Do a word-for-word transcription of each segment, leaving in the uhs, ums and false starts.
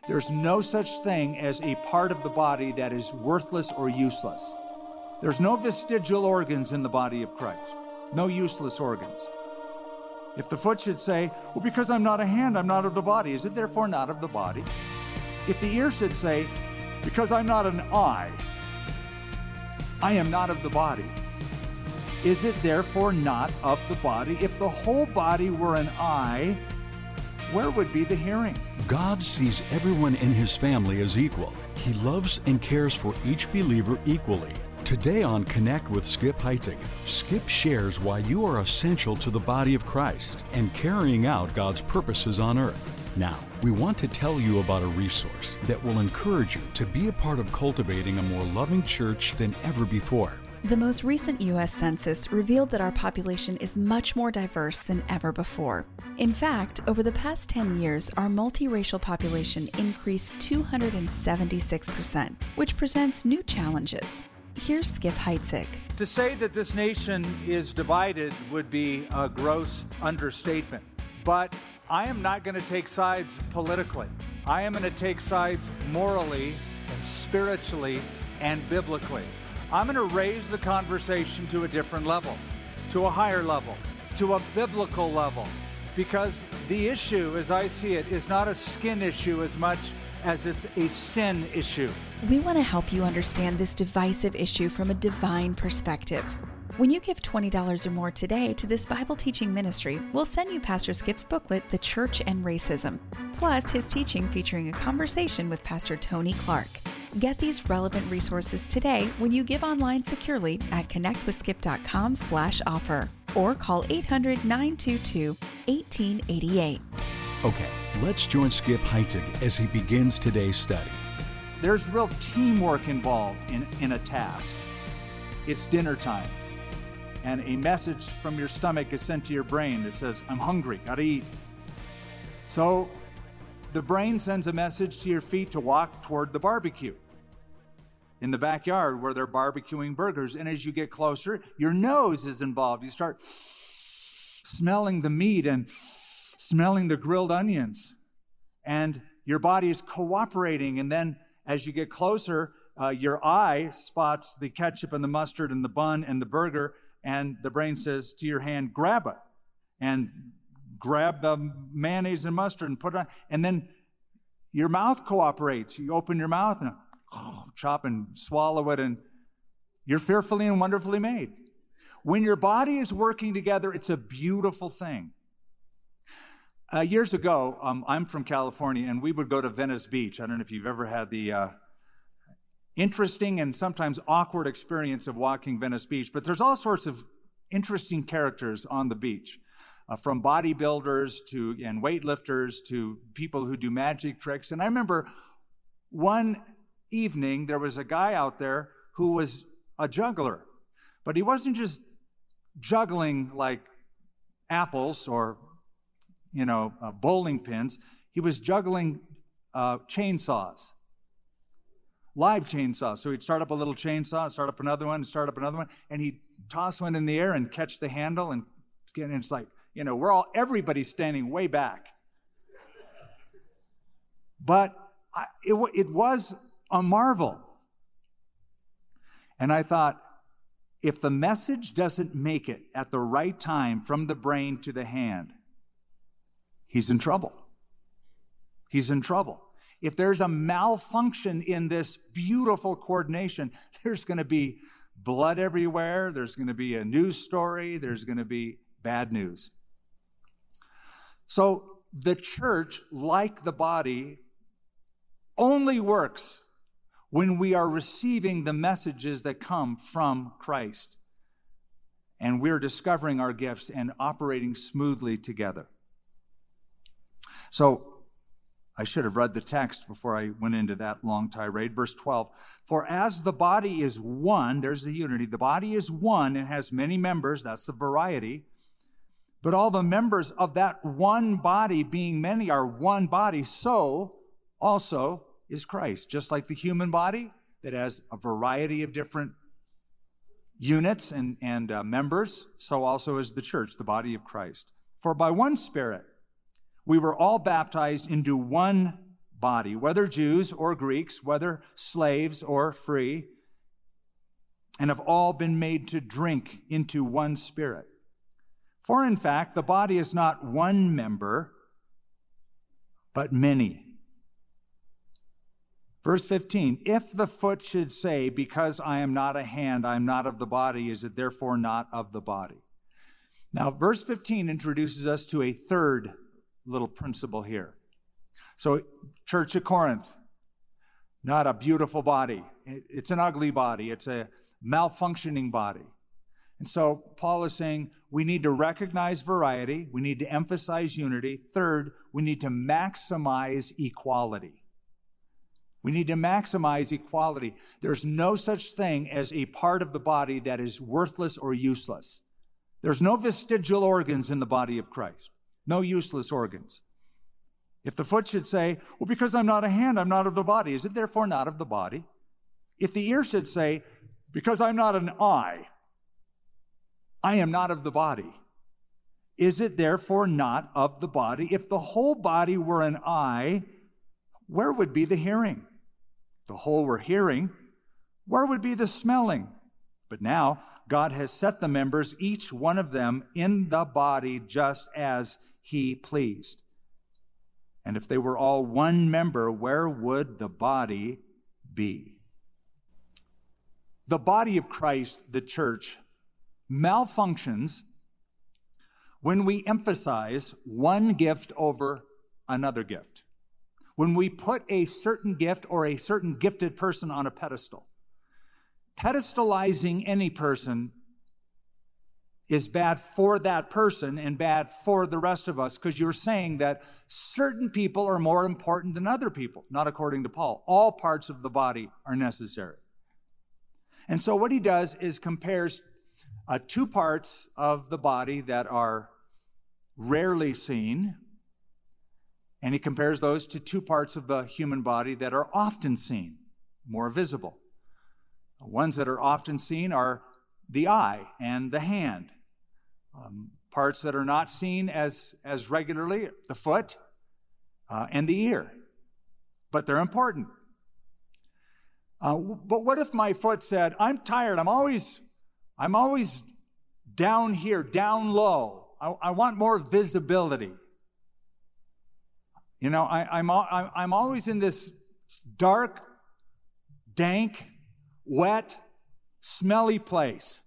There's no such thing as a part of the body that is worthless or useless. There's no vestigial organs in the body of Christ. No useless organs. If the foot should say, well, because I'm not a hand, I'm not of the body, is it therefore not of the body? If the ear should say, because I'm not an eye, I am not of the body, is it therefore not of the body? If the whole body were an eye, where would be the hearing? God sees everyone in His family as equal. He loves and cares for each believer equally. Today on Connect with Skip Heitzig, Skip shares why you are essential to the body of Christ and carrying out God's purposes on earth. Now, we want to tell you about a resource that will encourage you to be a part of cultivating a more loving church than ever before. The most recent U S Census revealed that our population is much more diverse than ever before. In fact, over the past ten years, our multiracial population increased two hundred seventy-six percent, which presents new challenges. Here's Skip Heitzig. To say that this nation is divided would be a gross understatement. But I am not going to take sides politically. I am going to take sides morally and spiritually and biblically. I'm going to raise the conversation to a different level, to a higher level, to a biblical level, because the issue, as I see it, is not a skin issue as much as it's a sin issue. We want to help you understand this divisive issue from a divine perspective. When you give twenty dollars or more today to this Bible teaching ministry, we'll send you Pastor Skip's booklet, The Church and Racism, plus his teaching featuring a conversation with Pastor Tony Clark. Get these relevant resources today when you give online securely at connectwithskip.com slash offer or call eight hundred, nine two two, one eight eight eight. Okay, let's join Skip Heitzig as he begins today's study. There's real teamwork involved in, in a task. It's dinner time, and a message from your stomach is sent to your brain that says, I'm hungry, gotta eat. So the brain sends a message to your feet to walk toward the barbecue in the backyard where they're barbecuing burgers. And as you get closer, your nose is involved. You start smelling the meat and smelling the grilled onions. And your body is cooperating. And then as you get closer, uh, your eye spots the ketchup and the mustard and the bun and the burger. And the brain says to your hand, grab it. And grab the mayonnaise and mustard and put it on. And then your mouth cooperates. You open your mouth and oh, chop and swallow it, and you're fearfully and wonderfully made. When your body is working together, it's a beautiful thing. Uh, years ago, um, I'm from California, and we would go to Venice Beach. I don't know if you've ever had the uh, interesting and sometimes awkward experience of walking Venice Beach, but there's all sorts of interesting characters on the beach. Uh, from bodybuilders to and weightlifters to people who do magic tricks. And I remember one evening there was a guy out there who was a juggler, but he wasn't just juggling like apples or, you know, uh, bowling pins. He was juggling uh, chainsaws, live chainsaws. So he'd start up a little chainsaw, start up another one, start up another one, and he'd toss one in the air and catch the handle, and it's like, you know, we're all, everybody's standing way back. But I, it, it was a marvel. And I thought, if the message doesn't make it at the right time from the brain to the hand, he's in trouble. He's in trouble. If there's a malfunction in this beautiful coordination, there's going to be blood everywhere. There's going to be a news story. There's going to be bad news. So the church, like the body, only works when we are receiving the messages that come from Christ. And we're discovering our gifts and operating smoothly together. So I should have read the text before I went into that long tirade. Verse twelve, for as the body is one, there's the unity, the body is one and has many members, that's the variety, but all the members of that one body, being many, are one body, so also is Christ. Just like the human body that has a variety of different units and, and uh, members, so also is the church, the body of Christ. For by one Spirit we were all baptized into one body, whether Jews or Greeks, whether slaves or free, and have all been made to drink into one spirit. For in fact, the body is not one member, but many. Verse fifteen, if the foot should say, because I am not a hand, I am not of the body, is it therefore not of the body? Now, verse fifteen introduces us to a third little principle here. So, Church of Corinth, not a beautiful body. It's an ugly body. It's a malfunctioning body. And so, Paul is saying we need to recognize variety. We need to emphasize unity. Third, we need to maximize equality. We need to maximize equality. There's no such thing as a part of the body that is worthless or useless. There's no vestigial organs in the body of Christ. No useless organs. If the foot should say, well, because I'm not a hand, I'm not of the body, is it therefore not of the body? If the ear should say, because I'm not an eye, I am not of the body, is it therefore not of the body? If the whole body were an eye, where would be the hearing? If the whole were hearing, where would be the smelling? But now God has set the members, each one of them, in the body just as he pleased. And if they were all one member, where would the body be? The body of Christ, the church, malfunctions when we emphasize one gift over another gift. When we put a certain gift or a certain gifted person on a pedestal. Pedestalizing any person is bad for that person and bad for the rest of us, because you're saying that certain people are more important than other people, not according to Paul. All parts of the body are necessary. And so what he does is compares uh, two parts of the body that are rarely seen, and he compares those to two parts of the human body that are often seen, more visible. The ones that are often seen are the eye and the hand. Um, parts that are not seen as, as regularly, the foot uh, and the ear. But they're important. Uh, but what if my foot said, I'm tired, I'm always, I'm always down here, down low. I, I want more visibility. You know, I, I'm, I'm always in this dark, dank, wet, smelly place.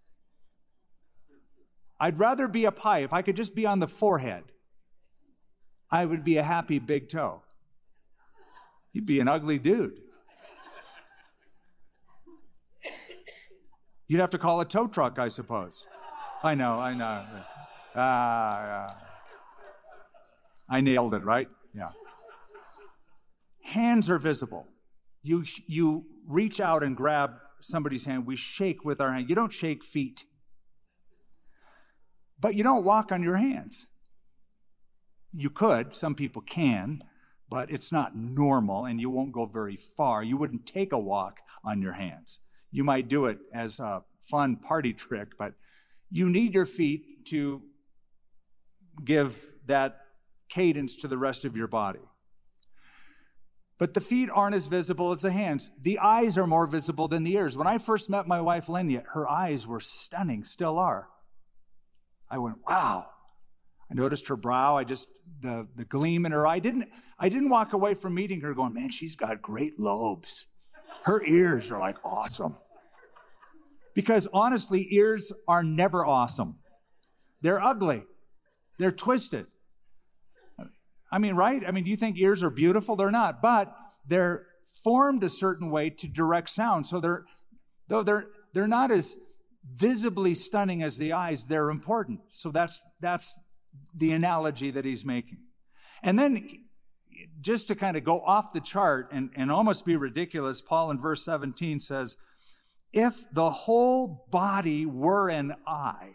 I'd rather be up high. If I could just be on the forehead, I would be a happy big toe. You'd be an ugly dude. You'd have to call a tow truck, I suppose. I know, I know. Ah, uh, I nailed it, right? Yeah. Hands are visible. You, you reach out and grab somebody's hand. We shake with our hand. You don't shake feet. But you don't walk on your hands. You could. Some people can. But it's not normal, and you won't go very far. You wouldn't take a walk on your hands. You might do it as a fun party trick, but you need your feet to give that cadence to the rest of your body. But the feet aren't as visible as the hands. The eyes are more visible than the ears. When I first met my wife, Lenya, her eyes were stunning, still are. I went, wow. I noticed her brow. I just, the, the gleam in her eye. I didn't, I didn't walk away from meeting her going, man, she's got great lobes. Her ears are like awesome. Because honestly, ears are never awesome. They're ugly. They're twisted. I mean, right? I mean, do you think ears are beautiful? They're not, but they're formed a certain way to direct sound. So they're, though they're, they're not as visibly stunning as the eyes, they're important. So that's, that's the analogy that he's making. And then just to kind of go off the chart and, and almost be ridiculous, Paul in verse seventeen says, if the whole body were an eye,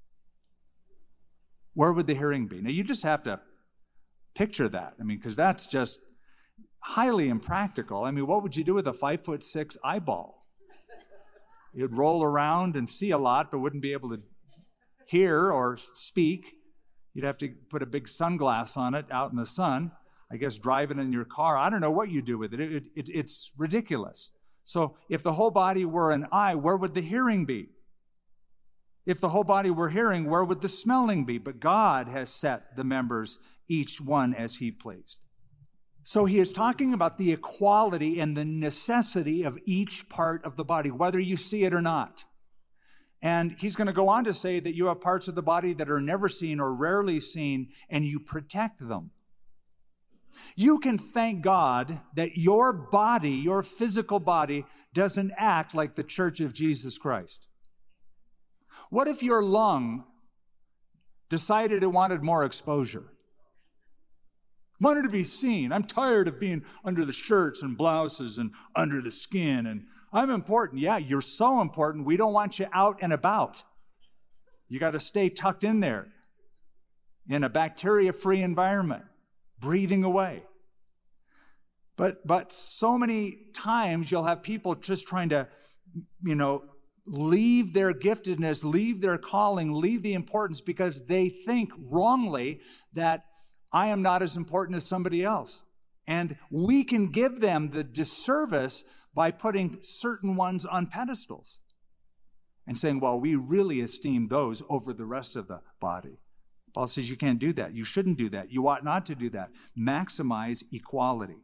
where would the hearing be? Now, you just have to picture that. I mean, because that's just highly impractical. I mean, what would you do with a five foot six eyeball? You'd roll around and see a lot, but wouldn't be able to hear or speak. You'd have to put a big sunglass on it out in the sun. I guess, drive it in your car. I don't know what you do with it. It, it. It's ridiculous. So if the whole body were an eye, where would the hearing be? If the whole body were hearing, where would the smelling be? But God has set the members, each one as he pleased. So he is talking about the equality and the necessity of each part of the body, whether you see it or not. And he's going to go on to say that you have parts of the body that are never seen or rarely seen, and you protect them. You can thank God that your body, your physical body, doesn't act like the Church of Jesus Christ. What if your lung decided it wanted more exposure? Wanted to be seen. I'm tired of being under the shirts and blouses and under the skin, and I'm important. Yeah, you're so important. We don't want you out and about. You got to stay tucked in there in a bacteria-free environment, breathing away. But but so many times you'll have people just trying to, you know, leave their giftedness, leave their calling, leave the importance because they think wrongly that I am not as important as somebody else. And we can give them the disservice by putting certain ones on pedestals and saying, well, we really esteem those over the rest of the body. Paul says you can't do that. You shouldn't do that. You ought not to do that. Maximize equality.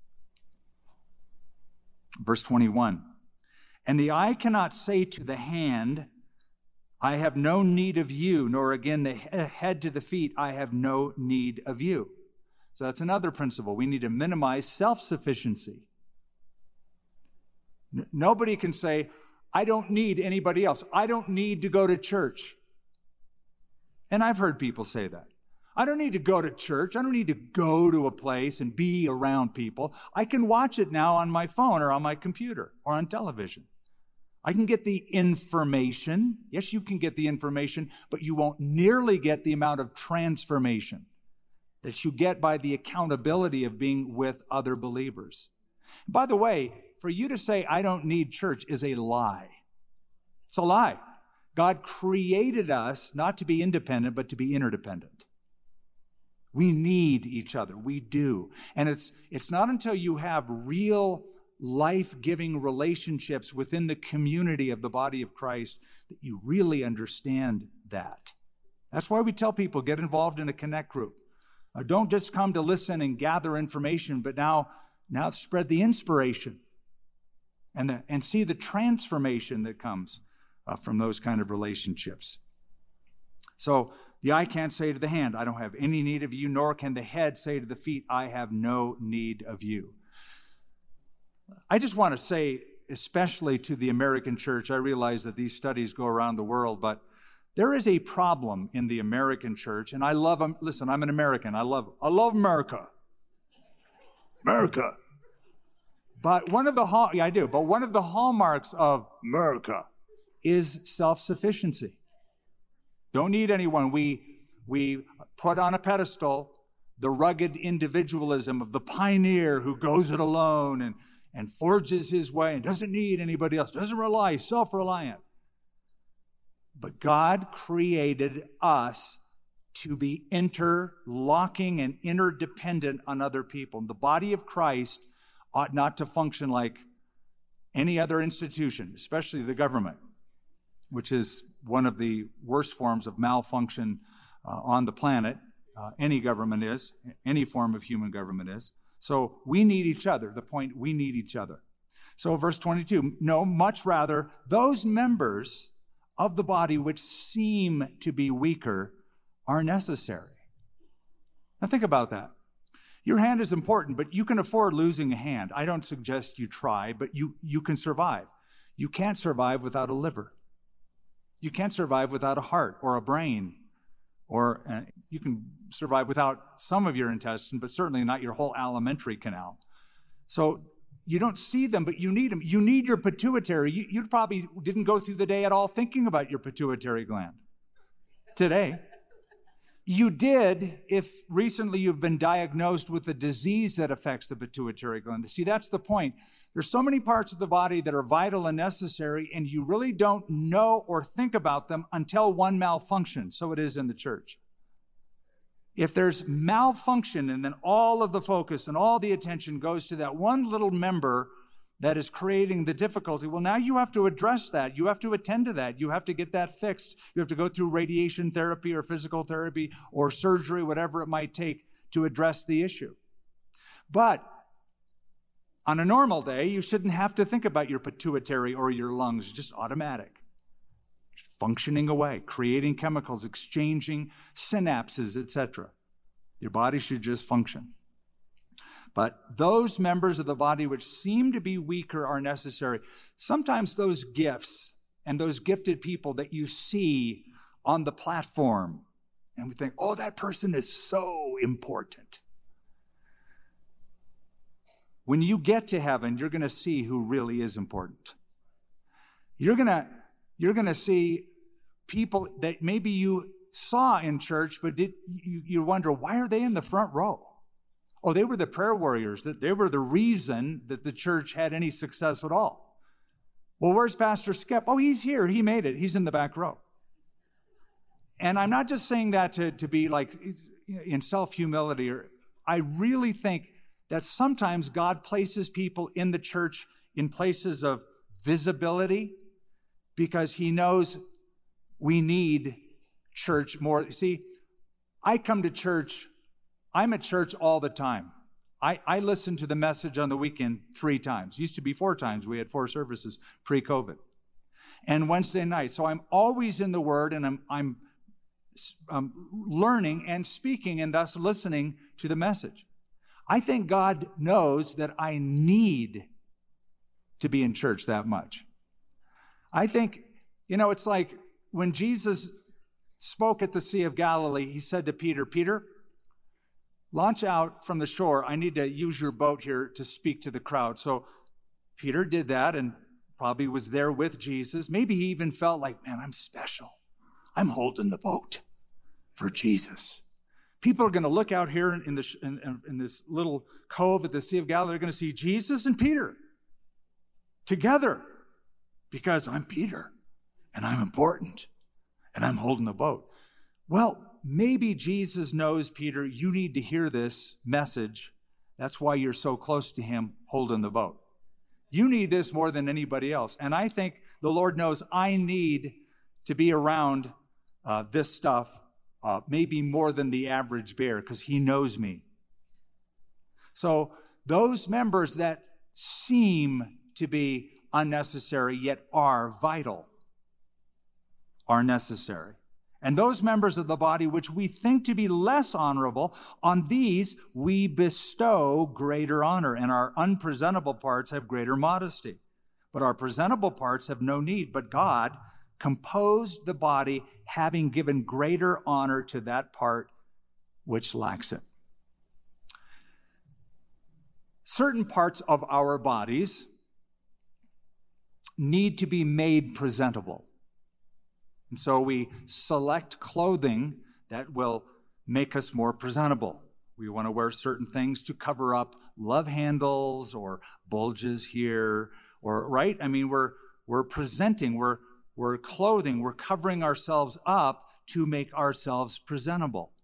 Verse twenty-one, and the eye cannot say to the hand, I have no need of you, nor again the head to the feet, I have no need of you. So that's another principle. We need to minimize self-sufficiency. N- nobody can say, I don't need anybody else. I don't need to go to church. And I've heard people say that. I don't need to go to church. I don't need to go to a place and be around people. I can watch it now on my phone or on my computer or on television. I can get the information. Yes, you can get the information, but you won't nearly get the amount of transformation that you get by the accountability of being with other believers. By the way, for you to say, I don't need church is a lie. It's a lie. God created us not to be independent, but to be interdependent. We need each other. We do. And it's, it's not until you have real life-giving relationships within the community of the body of Christ that you really understand that. That's why we tell people, get involved in a connect group. Uh, don't just come to listen and gather information, but now, now spread the inspiration and, the, and see the transformation that comes uh, from those kind of relationships. So the eye can't say to the hand, I don't have any need of you, nor can the head say to the feet, I have no need of you. I just want to say, especially to the American church, I realize that these studies go around the world, but there is a problem in the American church, and I love them. Listen, I'm an American. I love, I love America. America. But one of the, hall, yeah, I do, but one of the hallmarks of America is self-sufficiency. Don't need anyone. We, we put on a pedestal the rugged individualism of the pioneer who goes it alone and, and forges his way and doesn't need anybody else, doesn't rely, self-reliant. But God created us to be interlocking and interdependent on other people. And the body of Christ ought not to function like any other institution, especially the government, which is one of the worst forms of malfunction uh, on the planet. Uh, any government is, any form of human government is. So we need each other. The point, we need each other. So verse twenty-two, no, much rather, those members of the body which seem to be weaker are necessary. Now think about that. Your hand is important, but you can afford losing a hand. I don't suggest you try, but you, you can survive. You can't survive without a liver. You can't survive without a heart or a brain, or uh, you can survive without some of your intestine, but certainly not your whole alimentary canal. So you don't see them, but you need them. You need your pituitary. You, you probably didn't go through the day at all thinking about your pituitary gland today. You did if recently you've been diagnosed with a disease that affects the pituitary gland. See, that's the point. There's so many parts of the body that are vital and necessary, and you really don't know or think about them until one malfunctions. So it is in the church. If there's malfunction and then all of the focus and all the attention goes to that one little member that is creating the difficulty, well, now you have to address that. You have to attend to that. You have to get that fixed. You have to go through radiation therapy or physical therapy or surgery, whatever it might take to address the issue. But on a normal day, you shouldn't have to think about your pituitary or your lungs, just automatic. Functioning away, creating chemicals, exchanging synapses, et cetera. Your body should just function. But those members of the body which seem to be weaker are necessary. Sometimes those gifts and those gifted people that you see on the platform, and we think, oh, that person is so important. When you get to heaven, you're going to see who really is important. You're going to, you're going to see people that maybe you saw in church, but did, you, you wonder, why are they in the front row? Oh, they were the prayer warriors. That they were the reason that the church had any success at all. Well, where's Pastor Skip? Oh, he's here. He made it. He's in the back row. And I'm not just saying that to, to be like in self-humility. Or I really think that sometimes God places people in the church in places of visibility because he knows we need church more. See, I come to church, I'm at church all the time. I, I listen to the message on the weekend three times. Used to be four times. We had four services pre-COVID. And Wednesday night. So I'm always in the Word, and I'm, I'm um, learning and speaking and thus listening to the message. I think God knows that I need to be in church that much. I think, you know, it's like when Jesus spoke at the Sea of Galilee, he said to Peter, Peter, launch out from the shore. I need to use your boat here to speak to the crowd. So Peter did that and probably was there with Jesus. Maybe he even felt like, man, I'm special. I'm holding the boat for Jesus. People are going to look out here in, the, in, in this little cove at the Sea of Galilee. They're going to see Jesus and Peter together because I'm Peter and I'm important and I'm holding the boat. Well, maybe Jesus knows, Peter, you need to hear this message. That's why you're so close to him holding the boat. You need this more than anybody else. And I think the Lord knows I need to be around uh, this stuff uh, maybe more than the average bear because he knows me. So those members that seem to be unnecessary yet are vital are necessary. And those members of the body which we think to be less honorable, on these we bestow greater honor, and our unpresentable parts have greater modesty. But our presentable parts have no need. But God composed the body, having given greater honor to that part which lacks it. Certain parts of our bodies need to be made presentable. And so we select clothing that will make us more presentable. We want to wear certain things to cover up love handles or bulges here, or right? I mean, we're we're presenting, we're we're clothing, we're covering ourselves up to make ourselves presentable.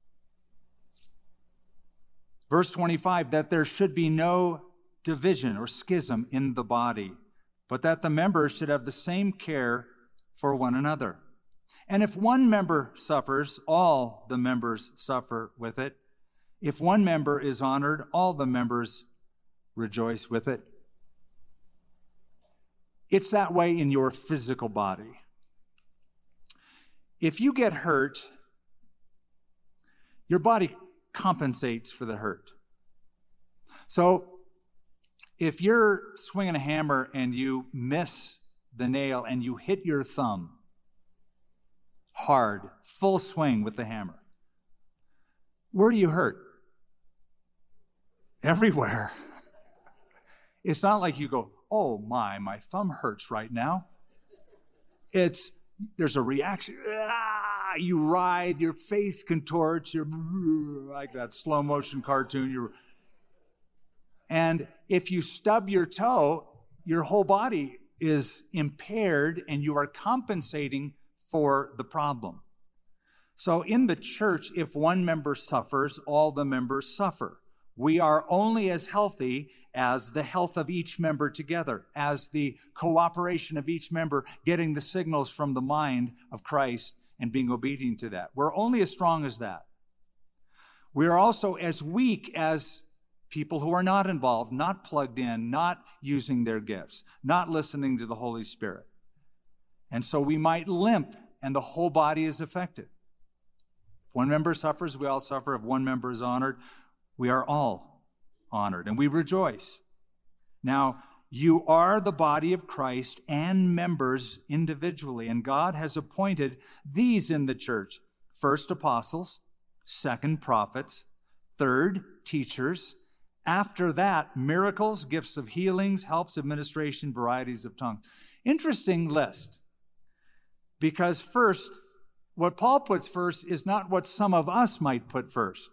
Verse twenty-five, that there should be no division or schism in the body, but that the members should have the same care for one another. And if one member suffers, all the members suffer with it. If one member is honored, all the members rejoice with it. It's that way in your physical body. If you get hurt, your body compensates for the hurt. So if you're swinging a hammer and you miss the nail and you hit your thumb hard, full swing with the hammer, where do you hurt? Everywhere. It's not like you go, oh my, my thumb hurts right now. It's, there's a reaction. Ah, you writhe, your face contorts, you're like that slow motion cartoon. You're, and if you stub your toe, your whole body is impaired and you are compensating for the problem. So in the church, if one member suffers, all the members suffer. We are only as healthy as the health of each member together, as the cooperation of each member getting the signals from the mind of Christ and being obedient to that. We're only as strong as that. We are also as weak as people who are not involved, not plugged in, not using their gifts, not listening to the Holy Spirit. And so we might limp, and the whole body is affected. If one member suffers, we all suffer. If one member is honored, we are all honored, and we rejoice. Now, you are the body of Christ and members individually, and God has appointed these in the church. First, apostles. Second, prophets. Third, teachers. After that, miracles, gifts of healings, helps, administration, varieties of tongues. Interesting list. Because first, what Paul puts first is not what some of us might put first.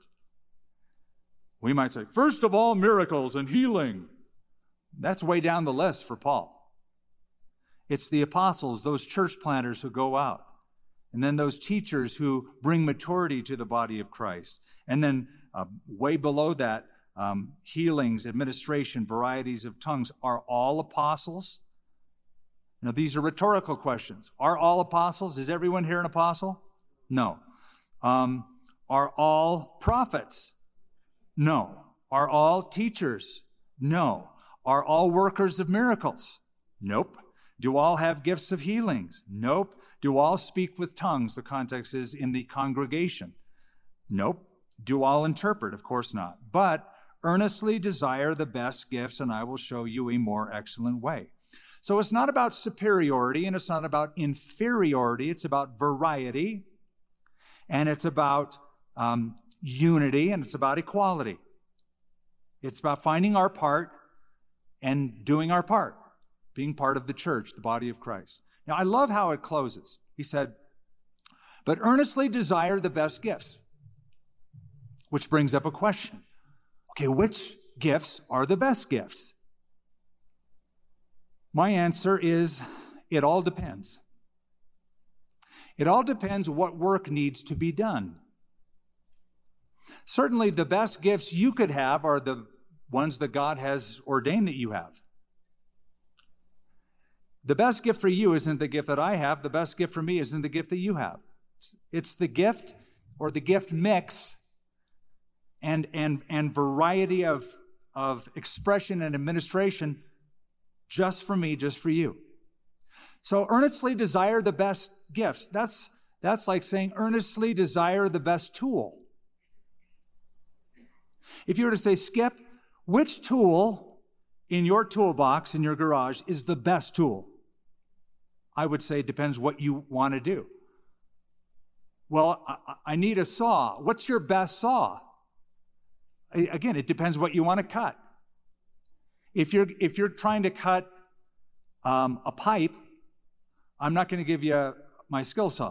We might say, first of all, miracles and healing. That's way down the list for Paul. It's the apostles, those church planters who go out. And then those teachers who bring maturity to the body of Christ. And then uh, way below that, um, healings, administration, varieties of tongues. Are all apostles? Now, these are rhetorical questions. Are all apostles? Is everyone here an apostle? No. Um, are all prophets? No. Are all teachers? No. Are all workers of miracles? Nope. Do all have gifts of healings? Nope. Do all speak with tongues? The context is in the congregation. Nope. Do all interpret? Of course not. But earnestly desire the best gifts, and I will show you a more excellent way. So it's not about superiority, and it's not about inferiority. It's about variety, and it's about um, unity, and it's about equality. It's about finding our part and doing our part, being part of the church, the body of Christ. Now, I love how it closes. He said, but earnestly desire the best gifts, which brings up a question. Okay, which gifts are the best gifts? My answer is, it all depends. It all depends what work needs to be done. Certainly, the best gifts you could have are the ones that God has ordained that you have. The best gift for you isn't the gift that I have. The best gift for me isn't the gift that you have. It's the gift or the gift mix and, and, and variety of, of expression and administration just for me, just for you. So earnestly desire the best gifts. That's, that's like saying earnestly desire the best tool. If you were to say, Skip, which tool in your toolbox in your garage is the best tool? I would say it depends what you want to do. Well, I, I need a saw. What's your best saw? Again, it depends what you want to cut. If you're if you're trying to cut um, a pipe, I'm not going to give you my skill saw.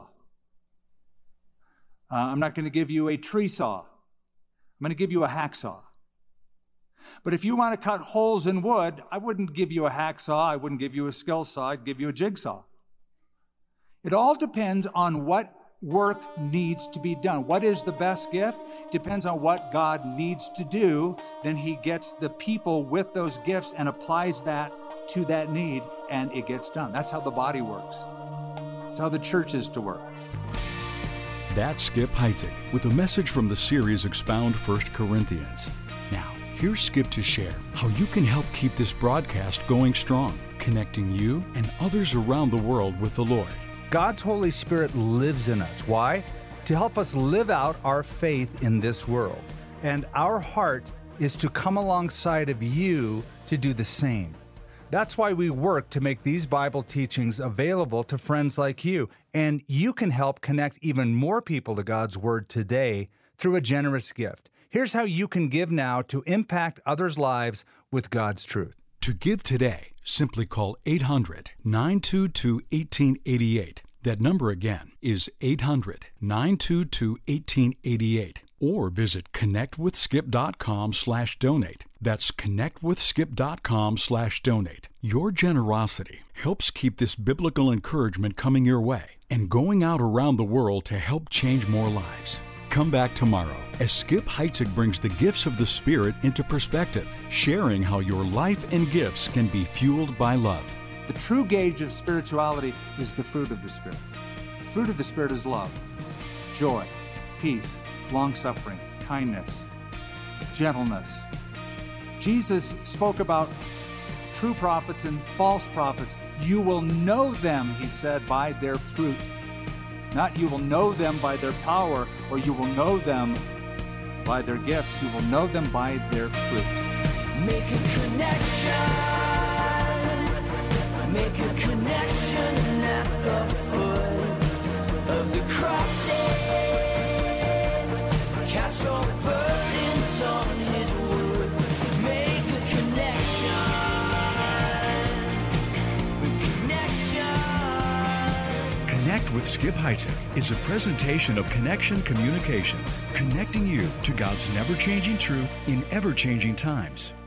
Uh, I'm not going to give you a tree saw. I'm going to give you a hacksaw. But if you want to cut holes in wood, I wouldn't give you a hacksaw. I wouldn't give you a skill saw. I'd give you a jigsaw. It all depends on what work needs to be done. What is the best gift? Depends on what God needs to do. Then he gets the people with those gifts and applies that to that need, and it gets done. That's how the body works. That's how the church is to work. That's Skip Heitzig with a message from the series Expound First Corinthians. Now, here's Skip to share how you can help keep this broadcast going strong, connecting you and others around the world with the Lord. God's Holy Spirit lives in us. Why? To help us live out our faith in this world. And our heart is to come alongside of you to do the same. That's why we work to make these Bible teachings available to friends like you. And you can help connect even more people to God's Word today through a generous gift. Here's how you can give now to impact others' lives with God's truth. To give today, simply call eight hundred, nine two two, one eight eight eight. That number again is eight hundred, nine two two, one eight eight eight. Or visit connectwithskip.com slash donate. That's connectwithskip.com slash donate. Your generosity helps keep this biblical encouragement coming your way. and going out around the world to help change more lives. Come back tomorrow as Skip Heitzig brings the gifts of the Spirit into perspective, sharing how your life and gifts can be fueled by love. The true gauge of spirituality is the fruit of the Spirit. The fruit of the Spirit is love, joy, peace, long-suffering, kindness, gentleness. Jesus spoke about true prophets and false prophets. You will know them, he said, by their fruit. Not you will know them by their power, or you will know them by their gifts. You will know them by their fruit. Make a connection. Make a connection at the foot of the cross. Cast your burdens on his wood. Make a connection. Connection. Connect with Skip Heitzig is a presentation of Connection Communications, connecting you to God's never-changing truth in ever-changing times.